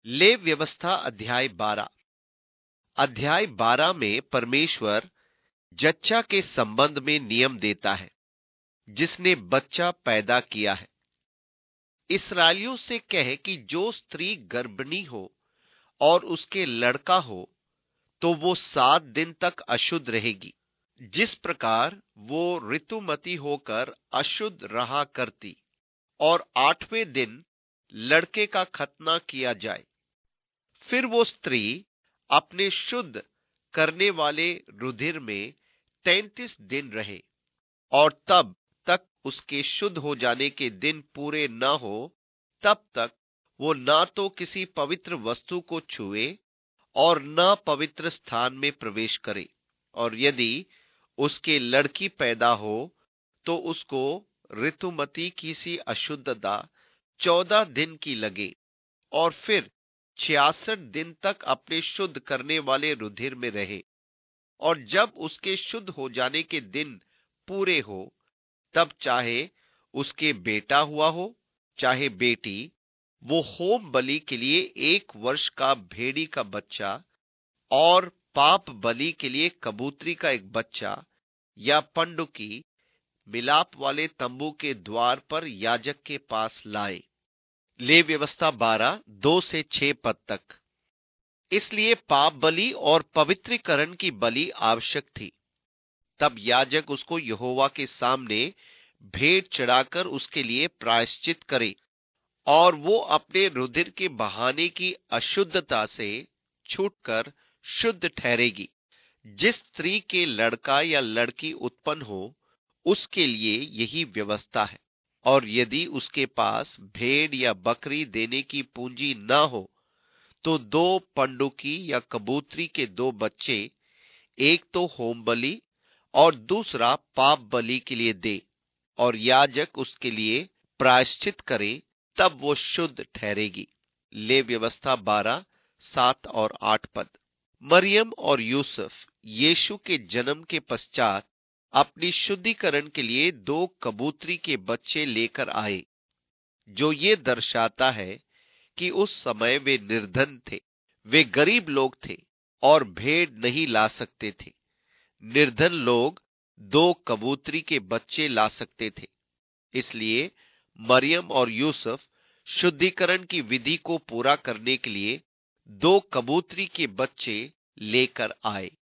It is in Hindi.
ले व्यवस्था अध्याय 12 में परमेश्वर जच्चा के संबंध में नियम देता है जिसने बच्चा पैदा किया है। इसराइलियों से कहे कि जो स्त्री गर्भिणी हो और उसके लड़का हो तो वो 7 दिन तक अशुद्ध रहेगी, जिस प्रकार वो ऋतुमती होकर अशुद्ध रहा करती, और 8वें दिन लड़के का खतना किया जाए। फिर वो स्त्री अपने शुद्ध करने वाले रुधिर में 33 दिन रहे, और तब तक उसके शुद्ध हो जाने के दिन पूरे न हो तब तक वो ना तो किसी पवित्र वस्तु को छुए और न पवित्र स्थान में प्रवेश करे। और यदि उसके लड़की पैदा हो तो उसको ऋतुमती की सी अशुद्धता 14 दिन की लगे, और फिर 66 दिन तक अपने शुद्ध करने वाले रुधिर में रहे। और जब उसके शुद्ध हो जाने के दिन पूरे हो तब चाहे उसके बेटा हुआ हो चाहे बेटी, वो होम बलि के लिए 1 वर्ष का भेड़ी का बच्चा और पाप बलि के लिए कबूतरी का एक बच्चा या पंडुकी मिलाप वाले तंबू के द्वार पर याजक के पास लाए। ले व्यवस्था 12 2 से 6 पद तक। इसलिए पाप बलि और पवित्रीकरण की बलि आवश्यक थी। तब याजक उसको यहोवा के सामने भेंट चढ़ाकर उसके लिए प्रायश्चित करे, और वो अपने रुधिर के बहाने की अशुद्धता से छूटकर शुद्ध ठहरेगी। जिस स्त्री के लड़का या लड़की उत्पन्न हो उसके लिए यही व्यवस्था है। और यदि उसके पास भेड़ या बकरी देने की पूंजी न हो तो 2 पंडुकी या कबूतरी के 2 बच्चे, एक तो होम बलि और दूसरा पाप बलि के लिए दे, और याजक उसके लिए प्रायश्चित करे, तब वो शुद्ध ठहरेगी। ले व्यवस्था 12 7 और 8 पद। मरियम और यूसुफ यीशु के जन्म के पश्चात अपनी शुद्धिकरण के लिए 2 कबूतरी के बच्चे लेकर आए, जो ये दर्शाता है कि उस समय वे निर्धन थे। वे गरीब लोग थे और भेड़ नहीं ला सकते थे। निर्धन लोग 2 कबूतरी के बच्चे ला सकते थे। इसलिए मरियम और यूसुफ शुद्धिकरण की विधि को पूरा करने के लिए 2 कबूतरी के बच्चे लेकर आए।